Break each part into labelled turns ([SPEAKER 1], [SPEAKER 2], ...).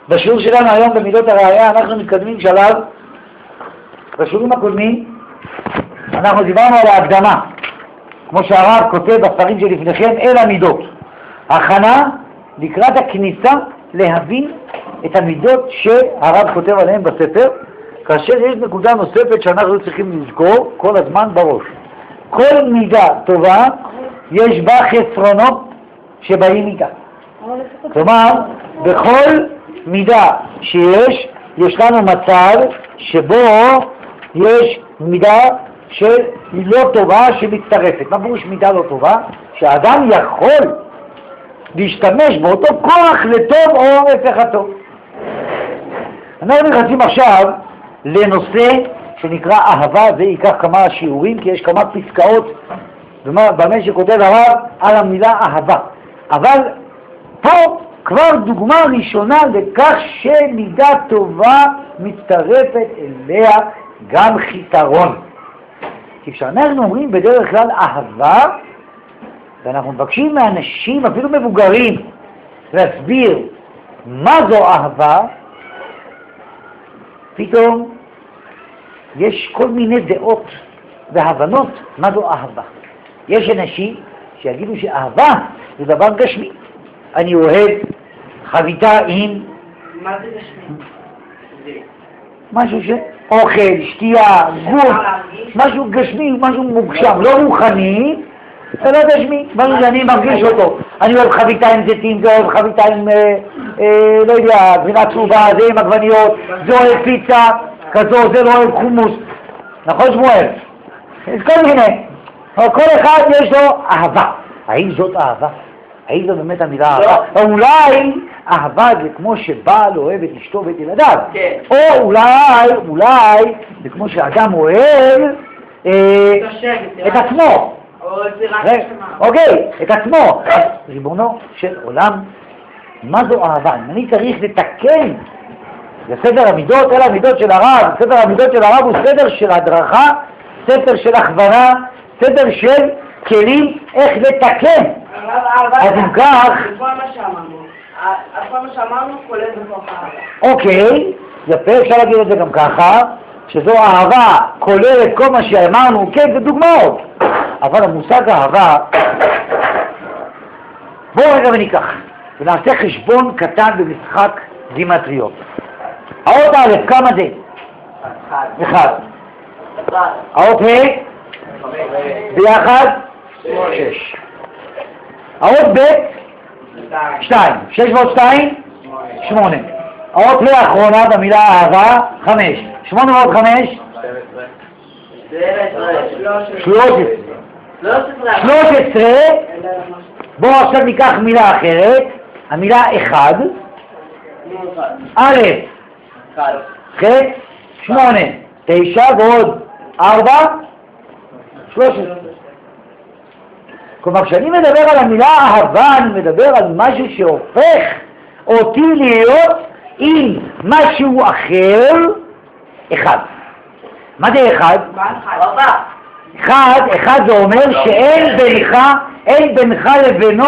[SPEAKER 1] בשיעור שלנו היום במידות הראייה אנחנו מתקדמים שלב. בשיעורים הקודמים אנחנו דיברנו על ההקדמה, כמו שהרב כותב בספרים שלפניכם, אל המידות. הכנה לקראת הכניסה להבין את המידות שהרב כותב עליהן בספר, כאשר יש נקודה נוספת שאנחנו צריכים לזכור כל הזמן בראש. כל מידה טובה יש בה חסרונות שבאים איתה. כלומר, בכל מידה יש לנו מצב שבו יש מידה שהיא לא טובה שמצטרפת. מה פירוש מידה לא טובה? שהאדם יכול להשתמש באותו כוח לטוב או הפך הטוב. אנחנו נכנסים עכשיו לנושא שנקרא אהבה. זה ייקח כמה שיעורים כי יש כמה פסקאות במה שכותב הרב על המילה אהבה. אבל פה כבר דוגמה ראשונה לכך שמידה טובה מצטרפת אליה גם חיסרון. כי כשאנחנו אומרים בדרך כלל אהבה, ואנחנו מבקשים מאנשים, אפילו מבוגרים, להסביר מה זו אהבה, פתאום יש כל מיני דעות והבנות מה זו אהבה. יש אנשים שיגידו שאהבה זה דבר גשמי. אני אוהב חביתה עם...
[SPEAKER 2] מה זה גשמי?
[SPEAKER 1] משהו אוכל, שתייה, גוף, משהו גשמי, משהו מוגשם, לא רוחני, זה לא גשמי, משהו שאני מרגיש אותו. אני אוהב חביתה עם זיתים, זה אוהב חביתה עם, לא יודע, גבינה צהובה, זה עם עגבניות, זה אוהב פיצה כזו, זה לא אוהב חומוס. נכון שמואל? יש כל מיני. כל אחד יש לו אהבה. האם זאת אהבה? האם זו באמת המילה אהבה? או אולי אהבה זה כמו שבעל אוהב את אשתו ואת ילדיו. או אולי זה כמו שאדם אוהב את עצמו. אוקיי, את עצמו. ריבונו של עולם, מה זו אהבה? אם אני צריך לתקן לסדר המידות, אלה המידות של הרב. סדר המידות של הרב הוא סדר של הדרכה, סדר של הכוונה, סדר של כלים איך לתקן. אז אם כך...
[SPEAKER 2] כל מה שאמרנו כולל בתוך אהבה.
[SPEAKER 1] אוקיי, יפה, אפשר להגיד את זה גם ככה, שזו אהבה כוללת כל מה שאמרנו, כן, זה דוגמאות. אבל המושג אהבה, בואו רגע וניקח, ונעשה חשבון קטן במשחק גימטריות. האות א', כמה זה? 1. האות ה' ביחד? 6. האות ב' 2. 6 ועוד 2? 8. האות ה' האחרונה במילה אהבה 5. 8 ועוד 5? 13. בואו עכשיו ניקח מילה אחרת, המילה אחד. א', ח', 8, 9 ועוד 4, 13. כלומר, כשאני מדבר על המילה אהבה, אני מדבר על משהו שהופך אותי להיות עם משהו אחר, אחד. מה זה אחד? אחד זה אומר שאין בינך לבינו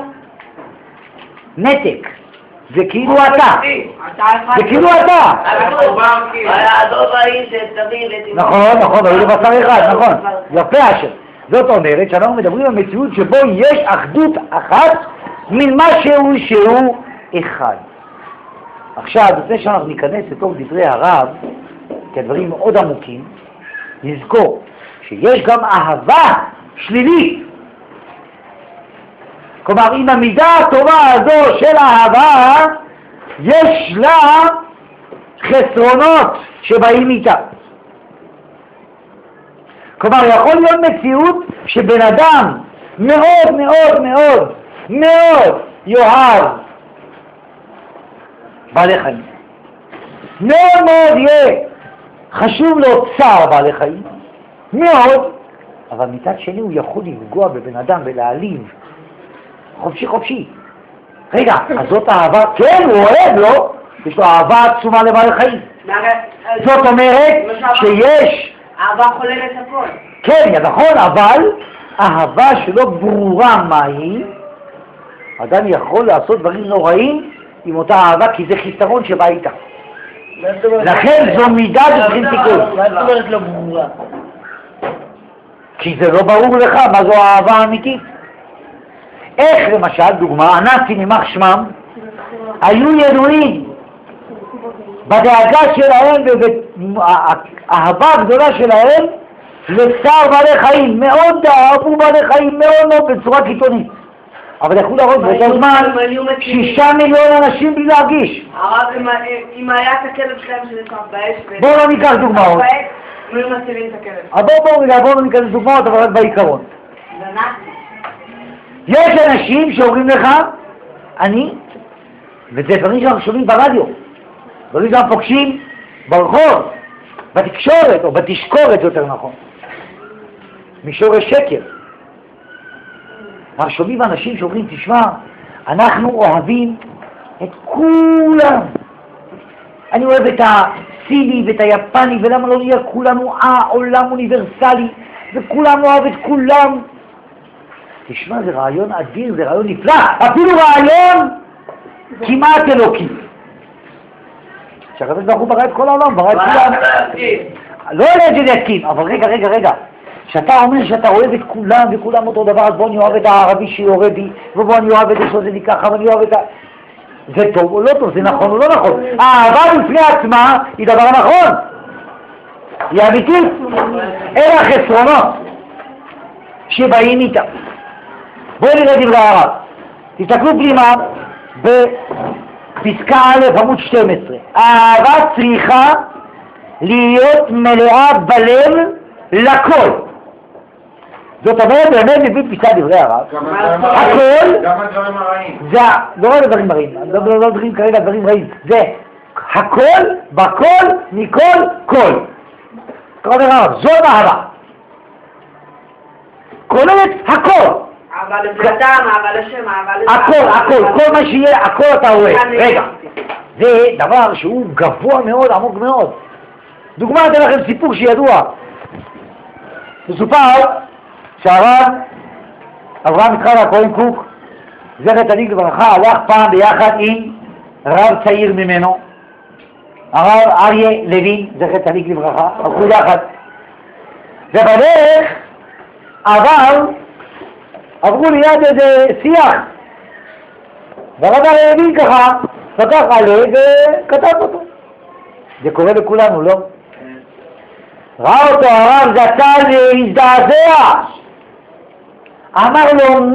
[SPEAKER 1] נתק. זה כאילו אתה. זה כאילו אתה. נכון, היו לבשר אחד, נכון. יפה אשר. זאת אומרת שאנחנו מדברים על מציאות שבו יש אחדות אחת מן משהו שהוא אחד. עכשיו, לפני שאנחנו ניכנס לתוך דברי הרב, כי הדברים מאוד עמוקים, נזכור שיש גם אהבה שלילית. כלומר, עם המידה הטובה הזו של אהבה, יש לה חסרונות שבאים איתה. כלומר, יכול להיות מציאות שבן אדם מאוד מאוד מאוד מאוד יאהב בעלי חיים. מאוד מאוד יהיה חשוב לו צער בעלי חיים. מאוד. אבל מצד שני הוא יכול לפגוע בבן אדם ולהעליב. חופשי. רגע, אז זאת אהבה, כן, הוא אוהב לו, יש לו אהבה עצומה לבעלי חיים. זאת אומרת שיש...
[SPEAKER 2] אהבה חוללת הכל.
[SPEAKER 1] כן, נכון, אבל אהבה שלא ברורה מהי, אדם יכול לעשות דברים נוראים עם אותה אהבה, כי זה חיסרון שבא איתה. לכן זו מידה שצריכים תיקון.
[SPEAKER 3] מה זאת אומרת לא ברורה?
[SPEAKER 1] כי זה לא ברור לך מה זו האהבה האמיתית. איך למשל, דוגמה, הנאצים יימח שמם, היו ידועים בדאגה שלהם ובאהבה הגדולה שלהם לצער בעלי חיים, מאוד אהבו בעלי חיים, מאוד בצורה קיצונית. אבל יכלו להראות באותו זמן 6 מיליון אנשים בלי להרגיש.
[SPEAKER 2] הרב, אם היה את הכלב שלהם שנשרף באש...
[SPEAKER 1] בואו לא ניקח דוגמאות.
[SPEAKER 2] הם היו מצילים את הכלב.
[SPEAKER 1] בואו לא ניקח דוגמאות, אבל רק בעיקרון.
[SPEAKER 2] זה נאצי.
[SPEAKER 1] יש אנשים שאומרים לך, וזה דברים שאנחנו שומעים ברדיו, דברים שאנחנו פוגשים ברחוב, בתקשורת, או בתשקורת יותר נכון, משורש שקר. אנחנו שומעים אנשים שאומרים, תשמע, אנחנו אוהבים את כולם. אני אוהב את הסיני ואת היפני, ולמה לא נהיה כולנו עולם אוניברסלי, וכולם אוהב את כולם. תשמע, זה רעיון אדיר, זה רעיון נפלא, אפילו רעיון כמעט אלוקי. שהקדוש ברוך הוא ברא את כל העולם, ברא את כולם. לא יודע שזה יסכים, אבל רגע. כשאתה אומר שאתה אוהב את כולם וכולם אותו דבר, אז בוא אני אוהב את הערבי שיורה בי, ובוא אני אוהב את זה שזה לי ככה, ואני אוהב את ה... זה טוב או לא טוב, זה נכון או לא נכון. האהבה בפני עצמה היא דבר נכון. היא אמיתית. אלה החסרונות שבאים איתה. בואו נראה דברי הרב. תסתכלו פנימה בפסקה א' עמוד 12. האהבה צריכה להיות מלאה בלב לכל. זאת אומרת, באמת מביא פסקה דברי הרב. הכל,
[SPEAKER 3] גם הדברים הרעים.
[SPEAKER 1] זה לא רק הדברים הרעים, לא דברים כרגע דברים רעים. זה הכל, בכל, מכל, כל. אומר הרב, זאת אהבה. כוללת הכל.
[SPEAKER 2] אהבה לבלתם, אהבה לשם, אהבה
[SPEAKER 1] הכל, כל מה שיהיה, הכל אתה אוהב. רגע, זה דבר שהוא גבוה מאוד, עמוק מאוד. דוגמה, אתן לכם סיפור שידוע. מסופר שהרב אברהם יצחק הכהן קוק, זכר צדיק לברכה, הלך פעם ביחד עם רב צעיר ממנו, הרב אריה לוין, זכר צדיק לברכה, הלכו יחד. ובדרך עברו ליד איזה שיח, והרב אריה לוין ככה פתח עלה וכתב אותו. זה קורה לכולנו, לא? ראה אותו הרב זצ"ל להזדעזע, אמר לו,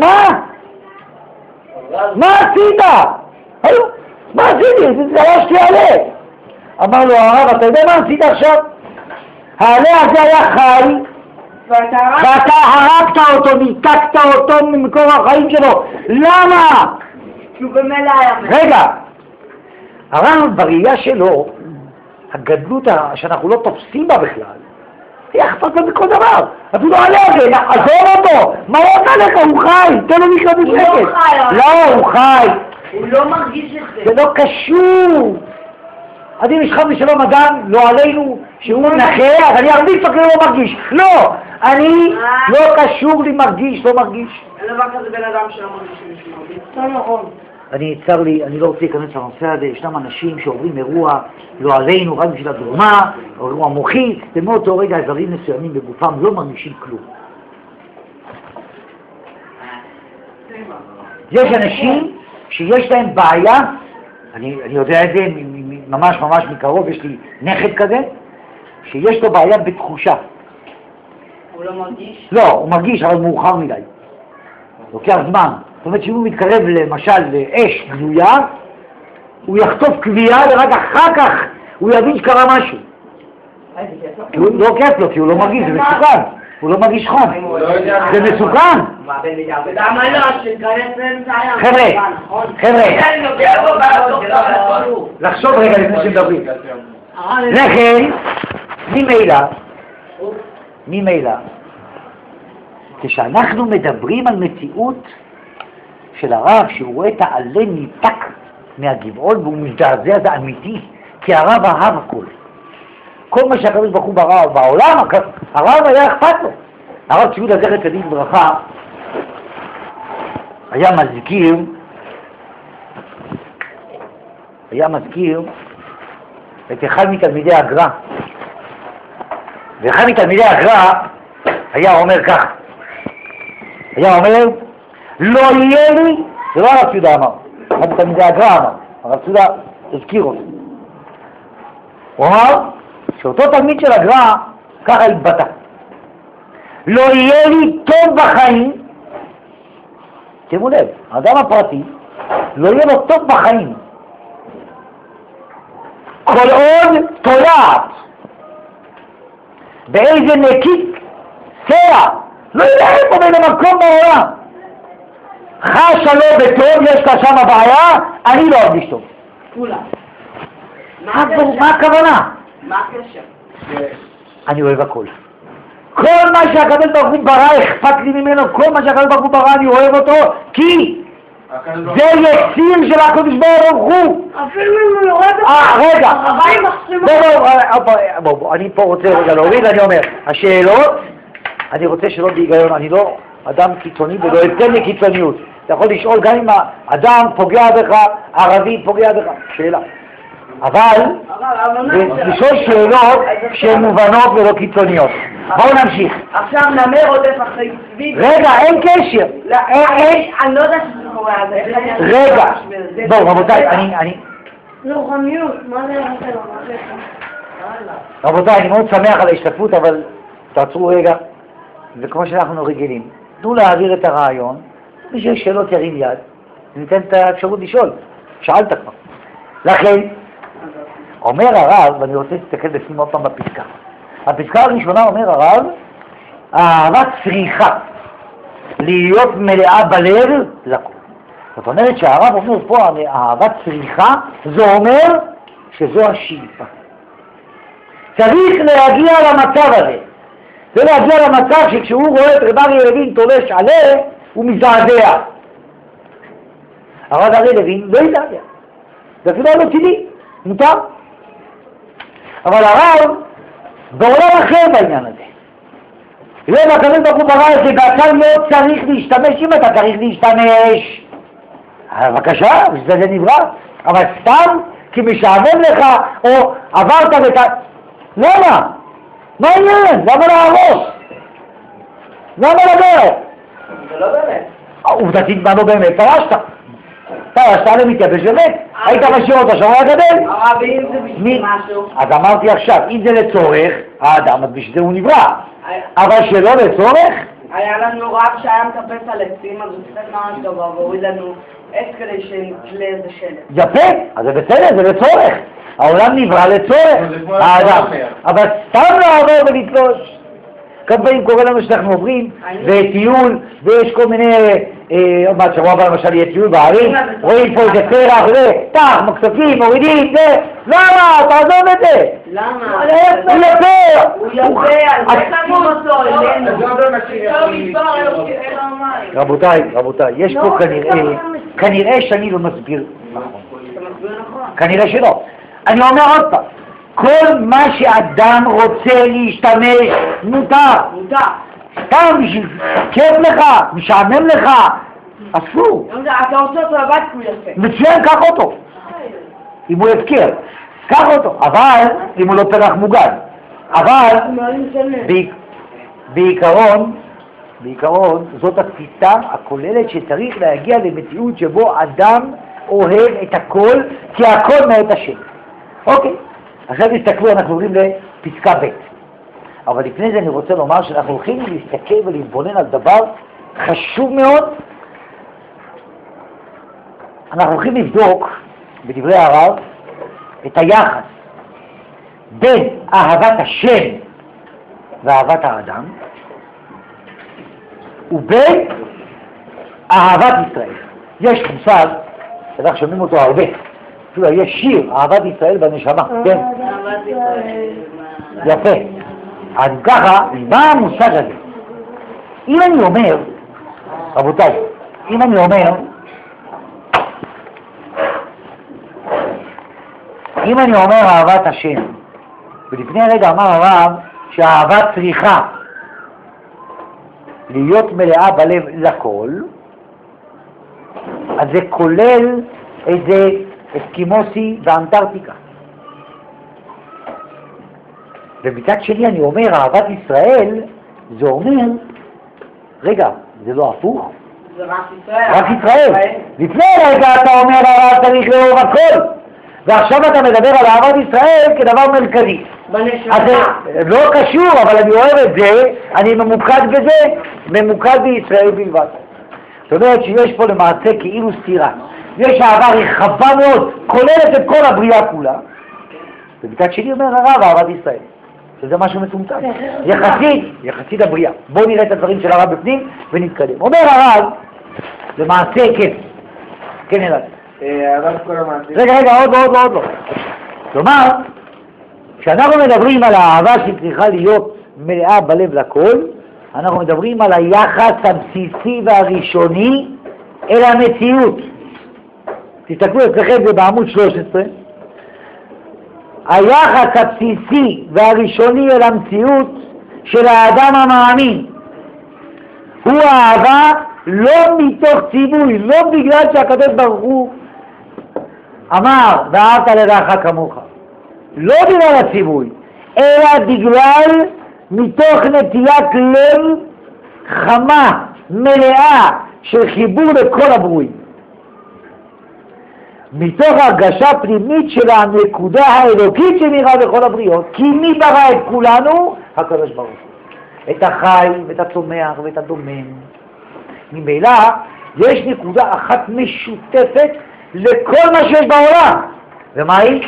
[SPEAKER 1] מה עשית? מה עשיתי? דרשתי עלה. אמר לו הרב, אתה יודע מה עשית עכשיו? העלה הזה היה חי ואתה הרגת אותו, ניתקת אותו ממקור החיים שלו. למה?
[SPEAKER 2] כי הוא במילא היה
[SPEAKER 1] רגע, הרב בראייה שלו, הגדלות שאנחנו לא תופסים בה בכלל, היא אכפת לו בכל דבר. אפילו עלה הזה, עזור אותו, מה עוד עליך? הוא חי, תן לו משלו בשקט.
[SPEAKER 2] הוא לא חי.
[SPEAKER 1] לא, הוא חי.
[SPEAKER 2] הוא לא מרגיש את זה.
[SPEAKER 1] זה לא קשור. אז אם יש חס ושלום אדם, לא עלינו, שהוא נכה, אז אני ארביץ לו כי הוא לא מרגיש. לא, אני לא קשור לי מרגיש, לא מרגיש.
[SPEAKER 2] אין דבר כזה בן אדם שלא מרגיש מישהו מרגיש. לא נכון.
[SPEAKER 1] צר לי, אני לא רוצה להיכנס לנושא הזה, ישנם אנשים שעוברים אירוע, לא עלינו, רק בשביל הדוגמה, או אירוע מוחי, ומאותו רגע דברים מסוימים בגופם לא מרגישים כלום. יש אנשים שיש להם בעיה, אני יודע את זה ממש מקרוב, יש לי נכד כזה, שיש לו בעיה בתחושה.
[SPEAKER 2] הוא לא מרגיש?
[SPEAKER 1] לא, הוא מרגיש, אבל מאוחר מדי. לוקח זמן. זאת אומרת שאם הוא מתקרב למשל לאש גלויה, הוא יחטוף קביעה ורק אחר כך הוא יבין שקרה משהו. כי הוא לא כיף לו, כי הוא לא מרגיש, זה מסוכן. הוא לא מרגיש חום. זה מסוכן.
[SPEAKER 2] למה לא? שתכנס באמצע הים.
[SPEAKER 1] חבר'ה, לחשוב רגע לפני שמדברים. לכן, ממילא, כשאנחנו מדברים על מציאות של הרב שהוא רואה את העלה ניתק מהגבעול והוא מזדעזע, זה אמיתי, כי הרב אהב הכל. כל מה שהקדוש ברוך הוא ברא בעולם, הרב היה אכפת לו. הרב צבי זכר צדיק לברכה היה מזכיר היה מזכיר את אחד מתלמידי הגר"א. ואחד מתלמידי הגר"א היה אומר כך, היה אומר, לא יהיה לי, זה לא הרב ציודה אמר, אחד מתלמידי הגר"א אמר, הרב ציודה הזכיר אותו. הוא אמר שאותו תלמיד של הגר"א ככה התבטא, לא יהיה לי טוב בחיים, שימו לב, האדם הפרטי לא יהיה לו טוב בחיים כל עוד תולעת באיזה נקיק סלע, לא יודע איפה בין המקום בעולם חשה לו בטוב, יש לה שם בעיה, אני לא ארגיש טוב.
[SPEAKER 2] כולם.
[SPEAKER 1] מה הכוונה?
[SPEAKER 2] מה הקשר?
[SPEAKER 1] אני אוהב הכל. כל מה שהקדוש ברוך הוא ברא אכפת לי ממנו, כל מה שהקדוש ברוך הוא ברא אני אוהב אותו, כי זה יציר של הקדוש ברוך הוא.
[SPEAKER 2] אפילו אם הוא יורד
[SPEAKER 1] רגע,
[SPEAKER 2] הרבים מחסימות.
[SPEAKER 1] בוא, אני פה רוצה רגע להוריד, אני אומר, השאלות, אני רוצה שאלות בהיגיון, אני לא אדם קיצוני ולא אתן לי קיצוניות. אתה יכול לשאול גם אם האדם פוגע בך, ערבי פוגע בך, שאלה. אבל לשאול שאלות שהן מובנות ולא קיצוניות. בואו נמשיך.
[SPEAKER 2] עכשיו נמר עודף אחרי צבי.
[SPEAKER 1] רגע, אין קשר.
[SPEAKER 2] אני לא יודעת שזה קורה על זה.
[SPEAKER 1] רגע, בואו רבותיי, אני...
[SPEAKER 2] רוחניות, מה זה רוחניות?
[SPEAKER 1] רבותיי, אני מאוד שמח על ההשתתפות, אבל תעצרו רגע, וכמו שאנחנו רגילים, תנו להעביר את הרעיון, מי שיש שאלות ירים יד, ניתן את האפשרות לשאול. שאלת כבר. לכן, אומר הרב, ואני רוצה להסתכל בפנים עוד פעם בפסקה. הפסקה הראשונה אומר הרב, האהבה צריכה להיות מלאה בלב לכל. זאת אומרת שהרב אומר פה, האהבה צריכה, זה אומר שזו השאיפה. צריך להגיע למצב הזה. זה להגיע למצב שכשהוא רואה את רב אריה לוין תולש עליה, הוא מזעזע. הרב אריה לוין לא יזעזע. זה אפילו לא טבעי, מותר. אבל הרב בעולם אחר בעניין הזה. לא הקדוש ברוך הוא ברא את זה, ואתה לא צריך להשתמש, אם אתה צריך להשתמש. בבקשה, זה נברא. אבל סתם כי משעמם לך, או עברת למה? מה העניין? למה להרוס? למה לדרך?
[SPEAKER 2] זה לא באמת.
[SPEAKER 1] עובדתית מה לא באמת? פרשת למתייבש באמת. היית משאיר אותו שם הגדל.
[SPEAKER 2] הרבים זה בשביל משהו.
[SPEAKER 1] אז אמרתי עכשיו, אם זה לצורך, האדם, אז בשביל זה הוא נברא. אבל שלא לצורך?
[SPEAKER 2] היה לנו רב שהיה מטפס על עצים, אז הוא ציטט ממש גבוה, והוריד לנו עץ כדי שנתלה איזה שלט.
[SPEAKER 1] יפה, אז זה בסדר, זה לצורך. העולם נברא לצורך, האדם. אבל סתם לעבור ולתלוש. כמה פעמים קורה לנו שאנחנו עוברים, וטיול, ויש כל מיני, עוד מעט שבוע הבא למשל יהיה טיול בערים, רואים פה איזה פרח, תח, מקספים, מורידים, זה, למה? תעזוב את זה.
[SPEAKER 2] למה?
[SPEAKER 1] הוא יפה.
[SPEAKER 2] הוא יפה, אז תשים אותו אלינו.
[SPEAKER 1] רבותיי, יש פה כנראה שאני לא מסביר נכון.
[SPEAKER 2] אתה מסביר נכון.
[SPEAKER 1] כנראה שלא. אני אומר עוד פעם, כל מה שאדם רוצה להשתמש מותר. סתם בשביל כיף לך, משעמם לך, אסור.
[SPEAKER 2] אתה רוצה אותו לבד כי הוא יפה.
[SPEAKER 1] מצוין, קח אותו. אם הוא יפקר, קח אותו. אבל, אם הוא לא פרח מוגן. אבל, בעיקרון, זאת התפיסה הכוללת שצריך להגיע למציאות שבו אדם אוהב את הכל, כי הכל מאת השם. אוקיי. עכשיו תסתכלו, אנחנו עוברים לפסקה ב'. אבל לפני זה אני רוצה לומר שאנחנו הולכים להסתכל ולהתבונן על דבר חשוב מאוד. אנחנו הולכים לבדוק בדברי הרב את היחס בין אהבת השם ואהבת האדם ובין אהבת ישראל. יש מושג, שאנחנו שומעים אותו הרבה, יש שיר, אהבת ישראל בנשמה, כן? יפה. אז ככה, מה המושג הזה? אם אני אומר, רבותיי, אם אני אומר אהבת השם, ולפני הרגע אמר הרב שהאהבה צריכה להיות מלאה בלב לכל, אז זה כולל איזה אסקימוסי ואנטארקטיקה. ומצד שני אני אומר, אהבת ישראל, זה אומר, רגע, זה לא הפוך?
[SPEAKER 2] זה רק ישראל.
[SPEAKER 1] רק ישראל. לפני רגע אתה אומר, הרב צריך לאהוב הכל. ועכשיו אתה מדבר על אהבת ישראל כדבר מרכזי.
[SPEAKER 2] בנשמה.
[SPEAKER 1] אז זה לא קשור, אבל אני אוהב את זה, אני ממוקד בזה, ממוקד בישראל בלבד. זאת אומרת שיש פה למעשה כאילו סתירה. יש אהבה רחבה מאוד, כוללת את כל הבריאה כולה. ובצד שני אומר הרב, אהבת ישראל. שזה משהו מצומצם. יחסית הבריאה. בואו נראה את הדברים של הרב בפנים ונתקדם. אומר הרב, למעשה כן. כן אלעד.
[SPEAKER 3] הרב כל המעשים.
[SPEAKER 1] רגע, עוד לא. כלומר, כשאנחנו מדברים על האהבה שצריכה להיות מלאה בלב לכל, אנחנו מדברים על היחס הבסיסי והראשוני אל המציאות. תסתכלו אצלכם, זה בעמוד 13. היחס הבסיסי והראשוני אל המציאות של האדם המאמין הוא אהבה לא מתוך ציווי, לא בגלל שהקדוש ברוך הוא אמר ואהבת לרעך כמוך, לא בגלל הציווי, אלא בגלל מתוך נטיית לב חמה, מלאה של חיבור לכל הברואים, מתוך הרגשה פנימית של הנקודה האלוקית שנראה בכל הבריות. כי מי ברא את כולנו? הקדוש ברוך הוא, את החי ואת הצומח ואת הדומם. ממילא יש נקודה אחת משותפת לכל מה שיש בעולם, ומה היא?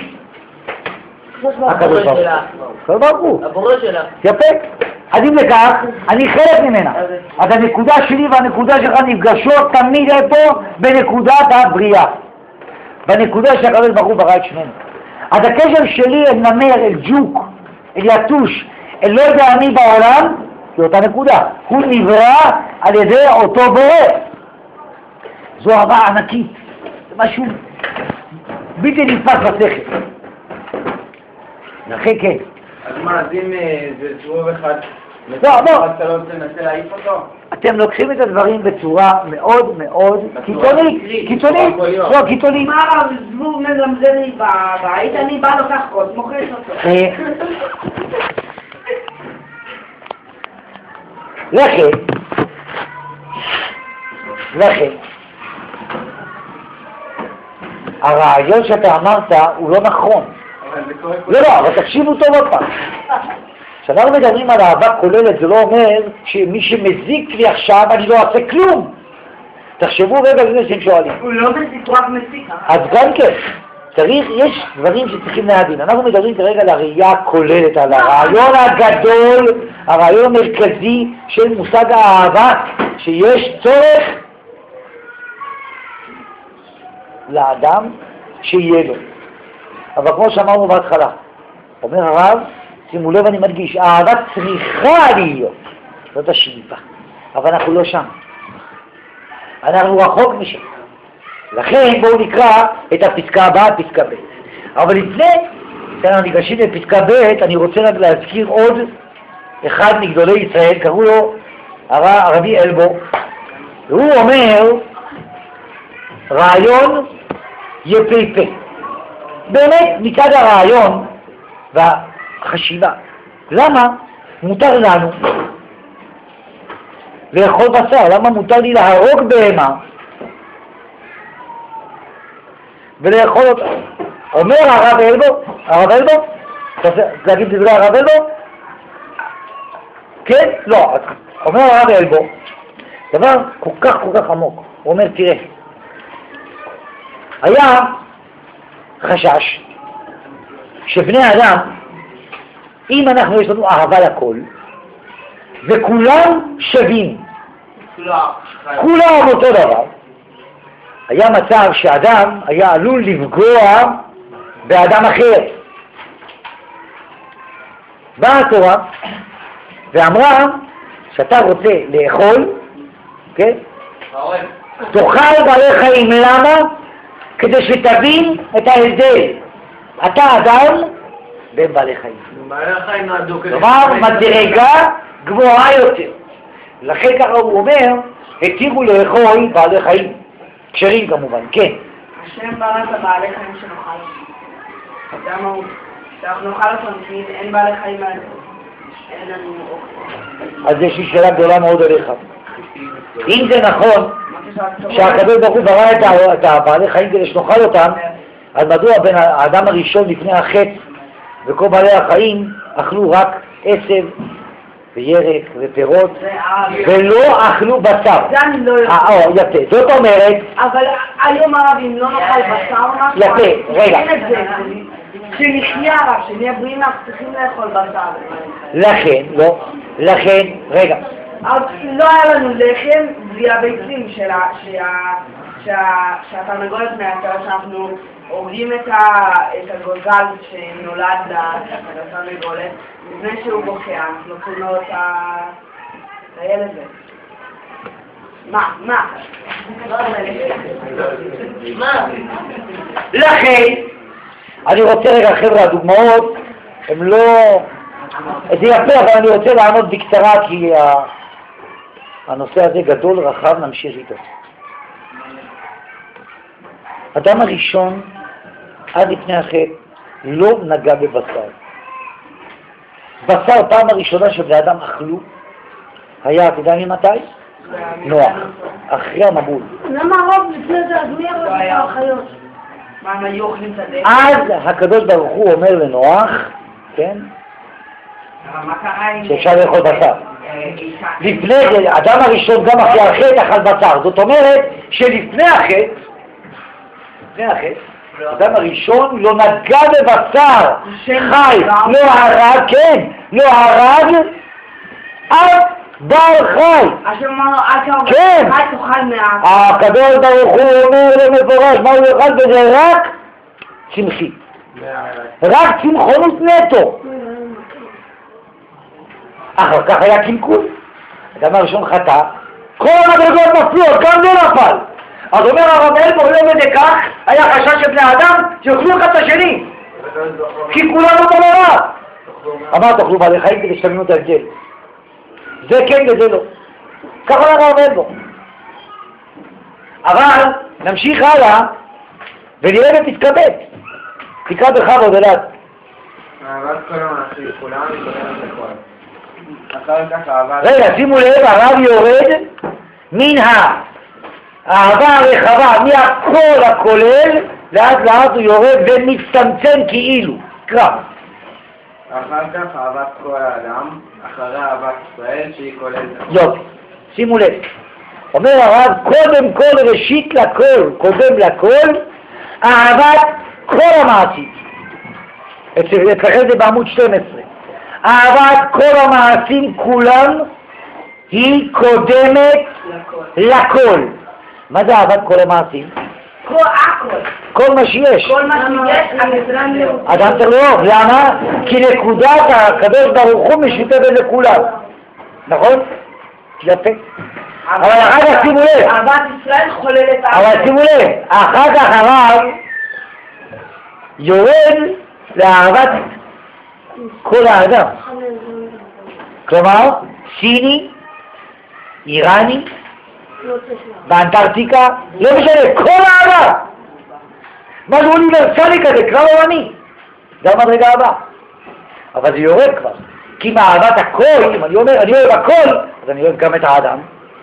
[SPEAKER 1] הקדוש ברוך הוא.
[SPEAKER 3] הבורא שלך.
[SPEAKER 1] יפה. אז אם לכך, אני חלק ממנה. אז הנקודה שלי והנקודה שלך נפגשות תמיד איפה? בנקודת הבריאה, בנקודה שהקדוש ברוך הוא ברא את שנינו. אז הקשר שלי אל נמר, אל ג'וק, אל יתוש, אל לא יודע מי בעולם, היא אותה נקודה. הוא נברא על ידי אותו בורא. זו אהבה ענקית. זה משהו בלתי נתפס בשכל. לכן כן.
[SPEAKER 3] אז מה, אז אם זה שרוב אחד,
[SPEAKER 1] לא.
[SPEAKER 3] אתה לא תנסה להעיף אותו?
[SPEAKER 1] אתם לוקחים את הדברים בצורה מאוד מאוד קיצונית. לא, קיצונית.
[SPEAKER 2] מה זבוב מזמזם לי בבית, אני בא לוקח כוס, מוחץ אותו.
[SPEAKER 1] לכן, הרעיון שאתה אמרת הוא לא נכון. לא, אבל תקשיבו טוב עוד פעם. כשאנחנו מדברים על אהבה כוללת, זה לא אומר שמי שמזיק לי עכשיו אני לא אעשה כלום. תחשבו רגע לפני שהם שואלים.
[SPEAKER 2] הוא לא מזיק, הוא רק מסיק.
[SPEAKER 1] אז גם כן, יש דברים שצריכים להבין. אנחנו מדברים כרגע על הראייה הכוללת, על הרעיון הגדול, הרעיון המרכזי של מושג האהבה, שיש צורך לאדם שיהיה לו. אבל כמו שאמרנו בהתחלה, אומר הרב, שימו לב, אני מדגיש, האהבה צריכה להיות, זאת השאיפה, אבל אנחנו לא שם, אנחנו רחוק משם. לכן בואו נקרא את הפסקה הבאה, פסקה ב'. אבל לפני שאנחנו ניגשים לפסקה ב', אני רוצה רק להזכיר עוד אחד מגדולי ישראל, קראו לו הרבי אלבו, והוא אומר רעיון יפהפה. באמת מצד הרעיון והחשיבה, למה מותר לנו לאכול בשר? למה מותר לי להרוג בהמה ולאכול אותה? אומר הרב אלבו, להגיד דברי הרב אלבו? כן? לא. אומר הרב אלבו דבר כל כך עמוק. הוא אומר, תראה, היה חשש שבני אדם, אם יש לנו אהבה לכל וכולם שווים, כולם אותו דבר, היה מצב שאדם היה עלול לפגוע באדם אחר. באה התורה ואמרה שאתה רוצה לאכול, כן? תאכל בעלי חיים. למה? כדי שתבין את ההבדל. אתה אדם בין בעלי חיים.
[SPEAKER 3] בעלי החיים נועדו כדי...
[SPEAKER 1] כלומר, מדרגה גבוהה יותר. לכן ככה הוא אומר, התירו לאכול בעלי חיים. כשרים כמובן, כן.
[SPEAKER 2] השם ברא את הבעלי חיים שנאכל. זה המהות. שאנחנו נאכל אותם, כי אין בעלי חיים האלה. אין לנו אוכל.
[SPEAKER 1] אז יש לי שאלה גדולה מאוד אליך. אם זה נכון שהקדוש ברוך הוא ברא את הבעלי חיים כדי שנאכל אותם, אז מדוע בין האדם הראשון לפני החטא וכל בעלי החיים אכלו רק עשב וירק ופירות ולא אכלו בשר?
[SPEAKER 2] זה אני לא יודע.
[SPEAKER 1] יפה. זאת אומרת...
[SPEAKER 2] אבל היום הרב, אם לא נאכל בשר או משהו,
[SPEAKER 1] יפה, רגע.
[SPEAKER 2] אין את זה. שנחיה הרב, שנהיה בריאים, אנחנו צריכים לאכול בשר.
[SPEAKER 1] לכן, רגע.
[SPEAKER 2] אז לא היה לנו לחם בלי הביצים שהתרנגולת מייצרת, שאנחנו הורגים את הגוזל שנולד לתרנגולת לפני שהוא בוקע, לוקחים לו את הילד הזה. מה?
[SPEAKER 1] לכן, אני רוצה רגע, חבר'ה, הדוגמאות הן לא... זה יפה, אבל אני רוצה לענות בקצרה כי הנושא הזה גדול, רחב, נמשיך איתו. אדם הראשון, עד לפני החטא, לא נגע בבשר. בשר, פעם הראשונה שבני אדם אכלו, היה, אתה יודע ממתי? נוח, אחרי המבול.
[SPEAKER 2] למה הרוב לפני זה, אז מי הרוב החיות? מה, הם היו אוכלים את הדרך?
[SPEAKER 1] אז הקדוש ברוך הוא אומר לנוח, כן? שאפשר לאכול בשר. לפני זה, אדם הראשון גם אחרי החטא אכל בשר. זאת אומרת שלפני החטא, אדם הראשון לא נגע בבשר חי, לא הרג, כן, לא הרג אף בעל חי.
[SPEAKER 2] השם אמרנו, אל
[SPEAKER 1] כן.
[SPEAKER 2] תאכל מעט.
[SPEAKER 1] הקדוש ברוך הוא אומר למפורש, מה הוא יאכל בזה? רק צמחי. רק צמחונות נטו. אחר כך היה קלקול. אדם הראשון חטא, כל המדרגות נפלו, גם זה נפל. אז אומר הרב אלבו, לא מדי כך, היה חשש של בני האדם שיאכלו אחד את השני. כי כולם אותו דבר. אמר, תאכלו בעלי חיים כדי שתבינו את ההבדל. זה כן וזה לא. ככה אומר הרב אלבו. אבל נמשיך הלאה ונראה בפסקה ב'. פסקה בכבוד אלעד.
[SPEAKER 3] אהבת כל המעשים, כולם מתקדמת לכל. אחר כך אהבת...
[SPEAKER 1] רגע, שימו לב, הרב יורד מן האהבה הרחבה, מהכל הכולל, לאט לאט הוא יורד ומצטמצם כאילו. קרא.
[SPEAKER 3] אחר כך אהבת כל האדם, אחרי אהבת ישראל שהיא כוללת.
[SPEAKER 1] יופי, שימו לב. אומר הרב, קודם כל ראשית לכל, קודם לכל, אהבת כל המעשים. אצלכם זה בעמוד 12. אהבת כל המעשים כולם היא קודמת לכל. מה זה אהבת כל המעשים? כל מה שיש.
[SPEAKER 2] כל מה שיש, המזרן לאור.
[SPEAKER 1] אדם צריך לאור. למה? כי נקודת הקדוש ברוך הוא משותפת לכולם. נכון? יפה. אבל אחר כך שימו לב.
[SPEAKER 2] אהבת ישראל חוללת
[SPEAKER 1] אבל שימו לב. אחר כך הרב יורד לאהבת כל האדם. כלומר, סיני, איראני, באנטארקטיקה, לא משנה, כל האהבה. משהו אוניברסלי כזה, כלל עולמי. זה המדרגה הבאה. אבל זה יורד כבר. כי מאהבת הכל, אם אני אומר, אני אוהב הכל, אז אני אוהב גם את האדם.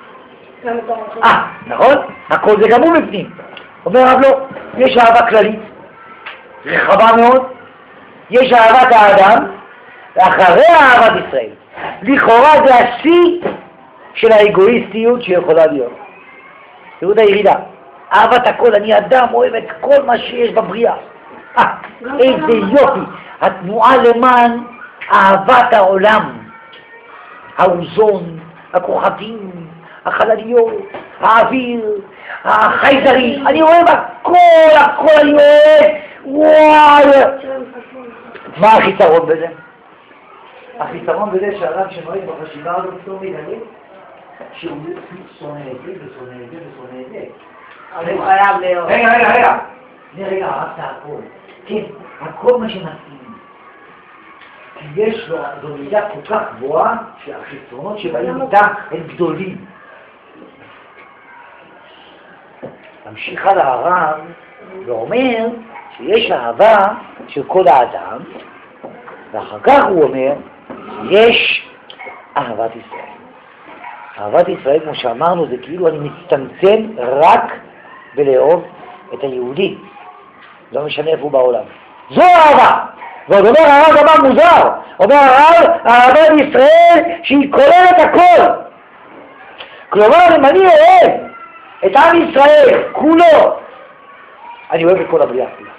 [SPEAKER 1] נכון? הכל זה גם הוא בפנים. אומר הרב לא, יש אהבה כללית, רחבה מאוד, יש אהבת האדם, ואחרי אהבת ישראל. לכאורה זה השיא של האגואיסטיות שיכולה להיות. תראו את הירידה. אהבת הכל, אני אדם, אוהב את כל מה שיש בבריאה. איזה יופי. התנועה למען אהבת העולם. האוזון, הכוכבים, החלליות, האוויר, החייזרים. אני אוהב הכל, הכל אני אוהב. וואי. מה החיסרון בזה? החיסרון בזה שהרב שנוהג בחשיבה הזאת פתאום מגלה שהוא שונא את זה ושונא את זה ושונא את זה.
[SPEAKER 2] אבל הוא חייב לאור.
[SPEAKER 1] רגע. רגע, אהבת הכל. כן, הכל מה שמתאים. כי יש לו, זו מידה כל כך גבוהה שהחיסרונות שבאים איתה הם גדולים. המשיכה להרב ואומר שיש אהבה של כל האדם, ואחר כך הוא אומר, יש אהבת ישראל. אהבת ישראל, כמו שאמרנו, זה כאילו אני מצטמצם רק בלאהוב את היהודי. לא משנה איפה הוא בעולם. זו אהבה! ועוד אומר הרב דבר מוזר. אומר הרב, אהבת ישראל שהיא כוללת הכל. כלומר, אם אני אוהב את עם ישראל כולו, אני אוהב את כל הבריאה כולה.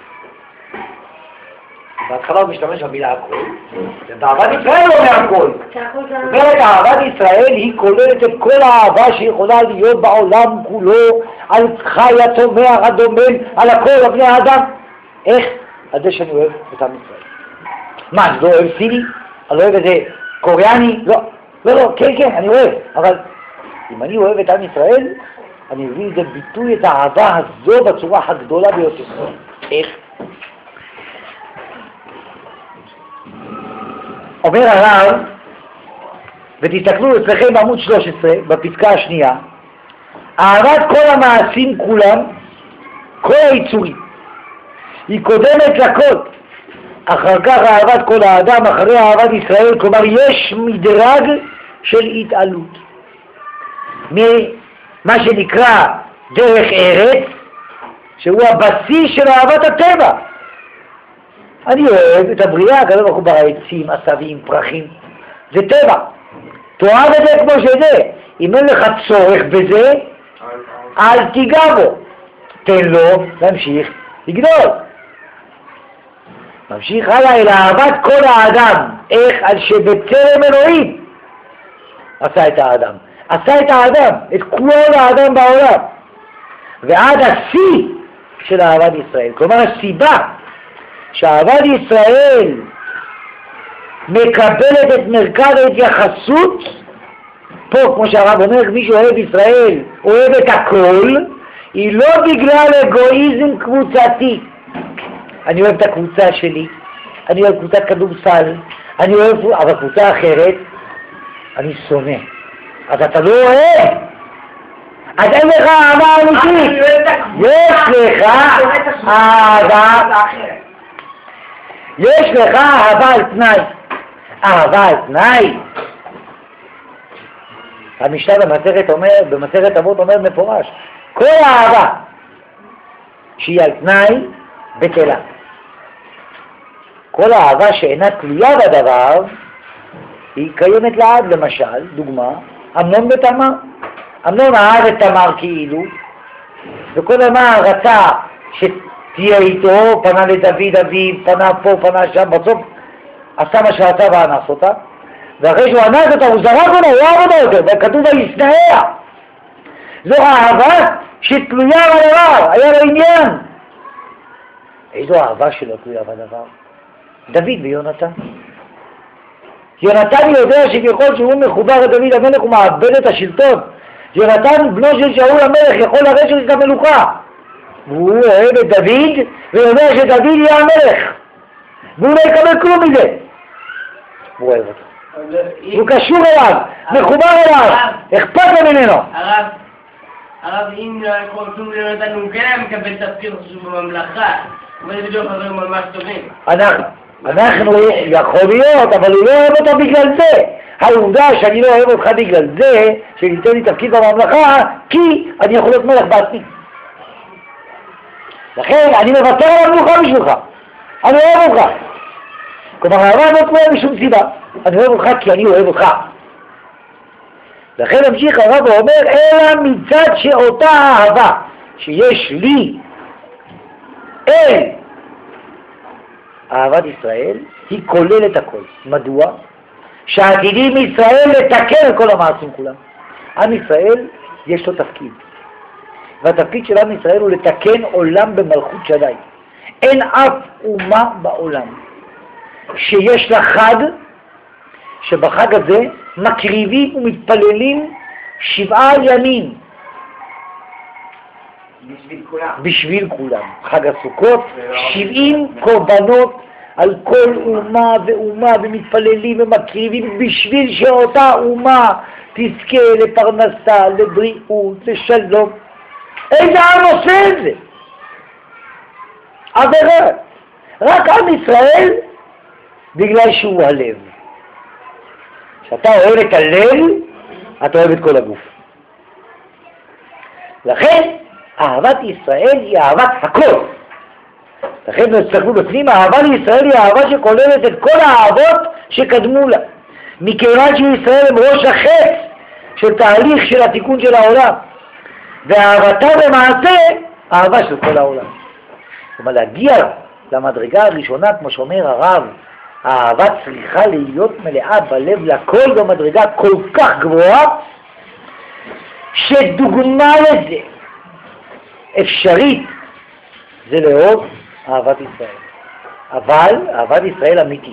[SPEAKER 1] בהתחלה הוא משתמש במילה הכל, ובאהבת ישראל הוא אומר הכל. אומרת, אהבת ישראל היא כוללת את כל האהבה שיכולה להיות בעולם כולו, על חי, הצומח, הדומם, על הכל, על בני האדם. איך? על זה שאני אוהב את עם ישראל. מה, אני לא אוהב סיני? אני לא אוהב איזה קוריאני? לא, לא, לא, כן, כן, אני אוהב. אבל אם אני אוהב את עם ישראל, אני מביא את זה ביטוי, את האהבה הזו בצורה הגדולה ביותר. איך? אומר הרב, ותסתכלו אצלכם בעמוד 13, בפסקה השנייה, אהבת כל המעשים כולם, כל היצורים, היא קודמת לכל. אחר כך אהבת כל האדם, אחרי אהבת ישראל, כלומר יש מדרג של התעלות. ממה שנקרא דרך ארץ, שהוא הבסיס של אהבת הטבע. אני אוהב את הבריאה, הקדוש ברוך הוא ברא עצים, עשבים, פרחים. זה טבע. תאהב את זה כמו שזה. אם אין לך צורך בזה, אל תיגע בו. תן לו להמשיך לגדול. ממשיך הלאה אל אהבת כל האדם. איך? על שבצלם אלוהים עשה את האדם. עשה את האדם, את כל האדם בעולם. ועד השיא של אהבת ישראל. כלומר, הסיבה שאהבת ישראל מקבלת את מרכז ההתייחסות, פה כמו שהרב אומר, מי שאוהב ישראל אוהב את הכל, היא לא בגלל אגואיזם קבוצתי. אני אוהב את הקבוצה שלי, אני אוהב קבוצת כדורסל, אני אוהב, אבל קבוצה אחרת אני שונא. אז אתה לא אוהב, אז אין לך אהבה אמיתית. יש לך אהבה, יש לך אהבה על תנאי. אהבה על תנאי. המשנה במסכת אבות אומר מפורש, כל אהבה שהיא על תנאי בטלה. כל אהבה שאינה תלויה בדבר היא קיימת לעד. למשל, דוגמה, אמנון ותמר. אמנון אהב את תמר כאילו, וכל הזמן רצה שתהיה איתו, פנה לדוד אביו, פנה פה, פנה שם, בסוף עשה מה שרצה ואנס אותה, ואחרי שהוא אנס אותה הוא זרק אותה, הוא אהב אותה יותר, וכתוב וישנאה. זו אהבה שתלויה בדבר, היה לו עניין. איזו אהבה שלא תלויה בדבר? דוד ויונתן. יונתן יודע שככל שהוא מחובר לדוד המלך הוא מאבד את השלטון. יונתן, בנו של שאול המלך, יכול לרשת את המלוכה. והוא אוהב את דוד ויודע שדוד יהיה המלך. והוא לא יקבל כלום מזה. הוא אוהב אותו. הוא קשור אליו, מחובר אליו, אכפת לו ממנו.
[SPEAKER 2] הרב, אם לא יכול כלום ליונתן, הוא כן מקבל תפקיד חשוב בממלכה. וזה בדיוק חברים ממש טובים.
[SPEAKER 1] אנחנו יכול להיות, אבל הוא לא אוהב אותו בגלל זה. העובדה שאני לא אוהב אותך בגלל זה, שניתן לי תפקיד בממלכה, כי אני יכול להיות מלך בעצמי. לכן אני מוותר על המלוכה בשבילך. אני אוהב אותך. כלומר, הרב לא תלויה בשום סיבה. אני אוהב אותך כי אני אוהב אותך. לכן המשיך הרב ואומר, אלא מצד שאותה אהבה שיש לי אל אהבת ישראל, היא כוללת הכל. מדוע? שעתידים ישראל לתקן את כל המעשים כולם. עם ישראל יש לו תפקיד. והתפקיד של עם ישראל הוא לתקן עולם במלכות שדי. אין אף אומה בעולם שיש לה חג, שבחג הזה מקריבים ומתפללים 7 ימים. בשביל כולם. חג הסוכות, 70 קורבנות על כל אומה ואומה, ומתפללים ומקריבים בשביל שאותה אומה תזכה לפרנסה, לבריאות, לשלום. איזה עם עושה את זה? אף אחד. רק עם ישראל בגלל שהוא הלב. כשאתה אוהב את הלב, אתה אוהב את כל הגוף. לכן, אהבת ישראל היא אהבת הכל. לכן תסתכלו בפנים, האהבה לישראל היא אהבה שכוללת את כל האהבות שקדמו לה. מכיוון שישראל הם ראש החץ של תהליך של התיקון של העולם. ואהבתה במעשה, אהבה של כל העולם. זאת אומרת, להגיע למדרגה הראשונה, כמו שאומר הרב, האהבה צריכה להיות מלאה בלב לכל במדרגה כל כך גבוהה, שדוגמה לזה אפשרית זה לאהוב אהבת ישראל. אבל אהבת ישראל אמיתית.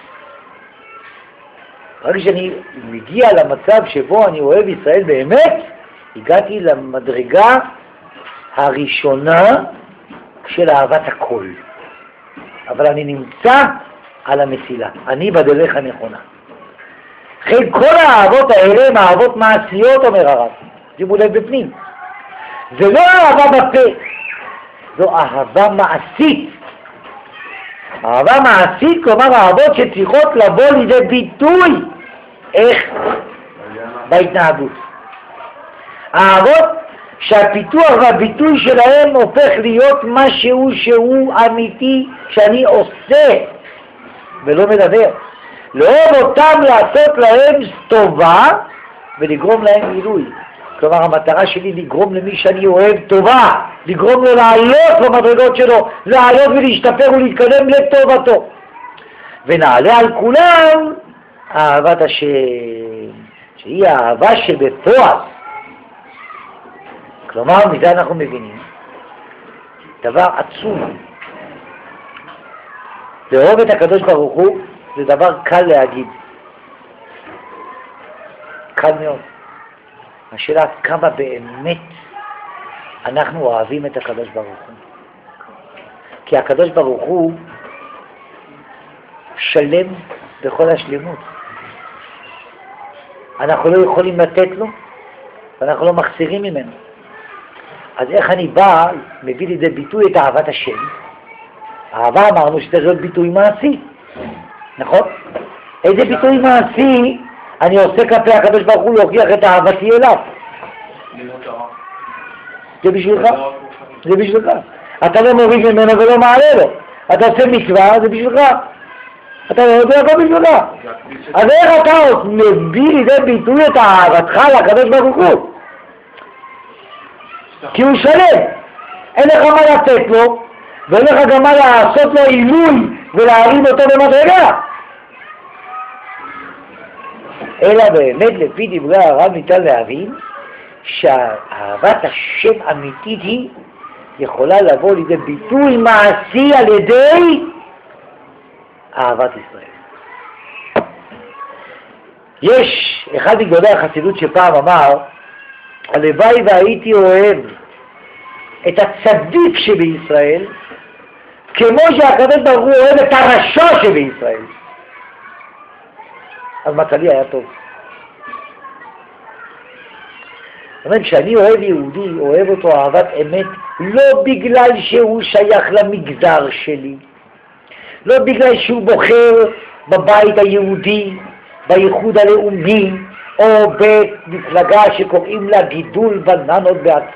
[SPEAKER 1] רק כשאני מגיע למצב שבו אני אוהב ישראל באמת, הגעתי למדרגה הראשונה של אהבת הכל. אבל אני נמצא על המסילה, אני בדרך הנכונה. לכן כל האהבות האלה הן אהבות מעשיות, אומר הרב. שימו לב בפנים. זה לא אהבה בפה, זו אהבה מעשית. אהבה מעשית, כלומר אהבות שצריכות לבוא לידי ביטוי. איך? בהתנהגות. אהבות שהפיתוח והביטוי שלהם הופך להיות משהו שהוא אמיתי, שאני עושה ולא מדבר. לאהוב אותם, לעשות להם טובה ולגרום להם גילוי. כלומר, המטרה שלי לגרום למי שאני אוהב טובה, לגרום לו לעלות במדרגות שלו, לעלות ולהשתפר ולהתקדם לטובתו. ונעלה על כולם אהבת השם, שהיא האהבה שבפועל. כלומר, מזה אנחנו מבינים דבר עצום. לאהוב את הקדוש ברוך הוא זה דבר קל להגיד. קל מאוד. השאלה כמה באמת אנחנו אוהבים את הקדוש ברוך הוא. כי הקדוש ברוך הוא שלם בכל השלמות. אנחנו לא יכולים לתת לו, ואנחנו לא מחסירים ממנו. אז איך אני בא, מביא לידי ביטוי את אהבת השם? אהבה אמרנו שצריך להיות ביטוי מעשי, נכון? איזה ביטוי מעשי אני עושה כלפי הקדוש ברוך הוא להוכיח את אהבתי אליו? זה בשבילך, זה בשבילך. אתה לא מוריד ממנו ולא מעלה לו. אתה עושה מצווה, זה בשבילך. אתה לא יודע הכל בשבילך. אז איך אתה מביא לידי ביטוי את אהבתך לקדוש ברוך הוא? כי הוא שלם. אין לך מה לתת לו, ואין לך גם מה לעשות לו עילוי ולהרים אותו במדרגה. אלא באמת לפי דברי הרב ניתן להבין שאהבת השם אמיתית היא יכולה לבוא לידי ביטוי מעשי על ידי אהבת ישראל. יש אחד מגדולי החסידות שפעם אמר, הלוואי והייתי אוהב את הצדיק שבישראל כמו שהקדוש ברוך הוא אוהב את הרשע שבישראל. אז מצלי היה טוב. זאת אומרת, כשאני אוהב יהודי, אוהב אותו אהבת אמת, לא בגלל שהוא שייך למגזר שלי, לא בגלל שהוא בוחר בבית היהודי, בייחוד הלאומי, או במפלגה שקוראים לה גידול בננות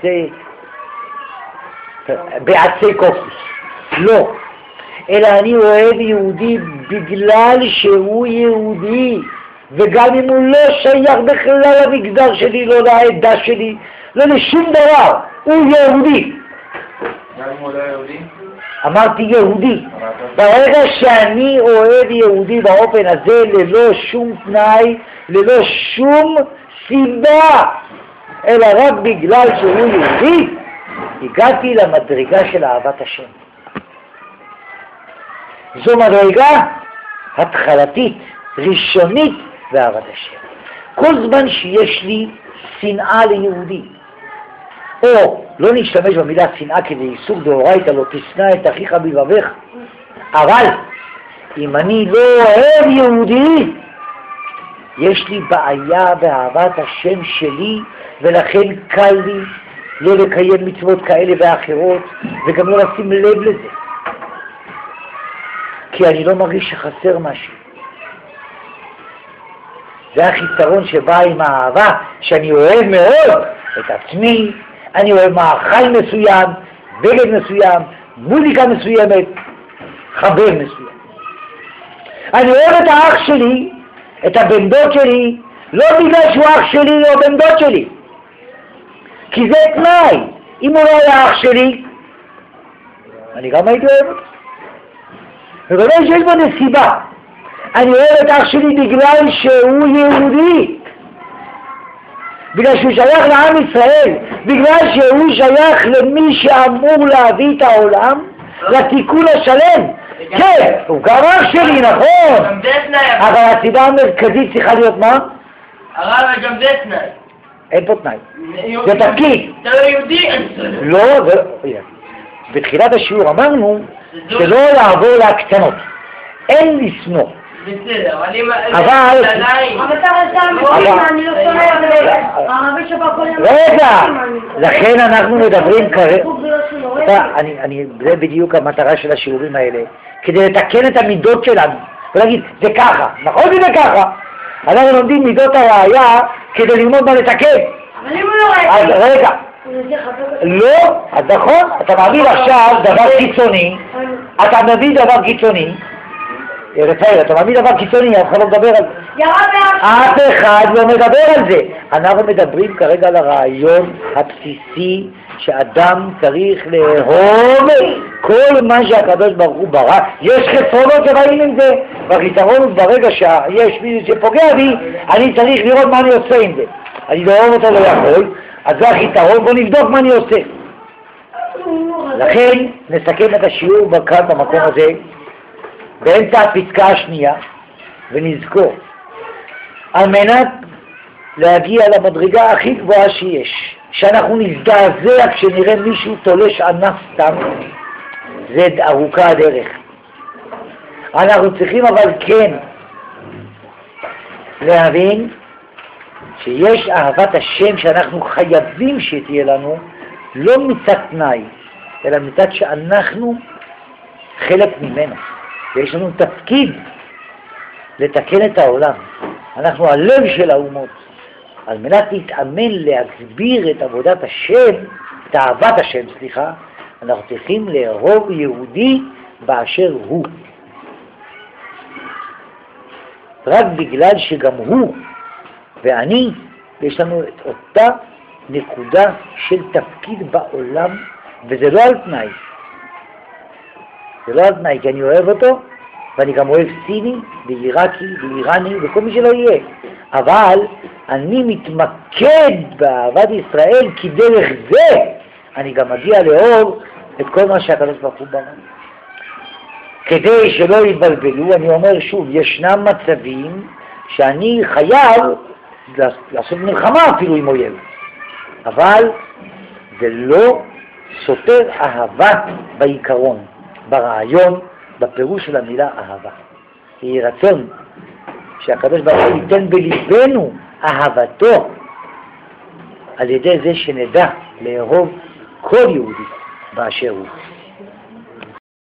[SPEAKER 1] בעצי קוקוס. לא. אלא אני אוהב יהודי בגלל שהוא יהודי, וגם אם הוא לא שייך בכלל למגזר שלי, לא לעדה שלי, לא לשום דבר, הוא יהודי.
[SPEAKER 3] גם אם הוא לא יהודי?
[SPEAKER 1] אמרתי יהודי. ברגע שאני אוהב יהודי באופן הזה, ללא שום תנאי, ללא שום סיבה, אלא רק בגלל שהוא יהודי, הגעתי למדרגה של אהבת השם. זו מדרגה התחלתית, ראשונית באהבת השם. כל זמן שיש לי שנאה ליהודי, או לא נשתמש במילה שנאה כדי איסור דאורייתא, לא תשנא את אחיך בלבבך, אבל אם אני לא אוהב יהודי, יש לי בעיה באהבת השם שלי, ולכן קל לי לא לקיים מצוות כאלה ואחרות, וגם לא לשים לב לזה. כי אני לא מרגיש שחסר משהו. זה החיסרון שבא עם האהבה, שאני אוהב מאוד את עצמי, אני אוהב מאכל מסוים, בגד מסוים, מוזיקה מסוימת, חבר מסוים. אני אוהב את האח שלי, את הבן דוד שלי, לא בגלל שהוא אח שלי או בן דוד שלי, כי זה תנאי. אם הוא לא היה אח שלי, אני גם הייתי אוהב אותו. ובוודאי שיש בו נסיבה. אני אוהב את אח שלי בגלל שהוא יהודי, בגלל שהוא שייך לעם ישראל, בגלל שהוא שייך למי שאמור להביא את העולם לתיקון השלם. כן, הוא גם אח שלי, נכון, אבל הסיבה המרכזית צריכה להיות מה?
[SPEAKER 4] הרב, גם זה תנאי.
[SPEAKER 1] אין פה תנאי, זה תפקיד.
[SPEAKER 4] אתה לא יהודי?
[SPEAKER 1] לא, בתחילת השיעור אמרנו שלא לעבור להקטנות, אין לשנוא.
[SPEAKER 4] בסדר, אבל אם...
[SPEAKER 1] אבל...
[SPEAKER 2] אבל אתה מבין, אני לא שונא, הרבי שבא כל יום...
[SPEAKER 1] רגע, לכן אנחנו מדברים כרגע... זה בדיוק המטרה של השיעורים האלה, כדי לתקן את המידות שלנו, ולהגיד, זה ככה, נכון זה ככה? אנחנו לומדים מידות הראייה כדי ללמוד מה לתקן.
[SPEAKER 2] אבל אם הוא לא רואה...
[SPEAKER 1] אז רגע, לא, אז נכון, אתה מביא עכשיו דבר קיצוני, רפאל, אתה מביא דבר קיצוני, אף אחד לא מדבר על זה. אף אחד לא מדבר על זה. אנחנו מדברים כרגע על הרעיון הבסיסי שאדם צריך לאהוב כל מה שהקדוש ברוך הוא ברא. יש חסרונות שבאים עם זה, והחיסרון הוא ברגע שיש מישהו שפוגע בי, אני צריך לראות מה אני עושה עם זה. אני לא אוהב אותו, לא יכול, אז זה החיסרון, בוא נבדוק מה אני עושה. לכן נסכם את השיעור כאן במקום הזה, באמצע הפסקה השנייה, ונזכור, על מנת להגיע למדרגה הכי גבוהה שיש, שאנחנו נזדעזע כשנראה מישהו תולש ענף סתם, זה ארוכה הדרך. אנחנו צריכים אבל כן להבין שיש אהבת השם שאנחנו חייבים שתהיה לנו, לא מצד תנאי, אלא מצד שאנחנו חלק ממנו. ויש לנו תפקיד לתקן את העולם. אנחנו הלב של האומות. על מנת להתאמן להסביר את עבודת השם, את אהבת השם, אנחנו צריכים לאהוב יהודי באשר הוא. רק בגלל שגם הוא ואני, יש לנו את אותה נקודה של תפקיד בעולם, וזה לא על תנאי. זה לא על תנאי, כי אני אוהב אותו, ואני גם אוהב סיני, ועיראקי, ואיראני, וכל מי שלא יהיה. אבל אני מתמקד באהבת ישראל, כי דרך זה אני גם מגיע לאור את כל מה שהקדוש ברוך הוא ברא. כדי שלא יתבלבלו, אני אומר שוב, ישנם מצבים שאני חייב לעשות מלחמה אפילו עם אויב. אבל זה לא סותר אהבה בעיקרון. ברעיון, בפירוש של המילה אהבה. יהי רצון שהקדוש ברוך הוא ייתן בליבנו אהבתו, על ידי זה שנדע לאהוב כל יהודי באשר הוא.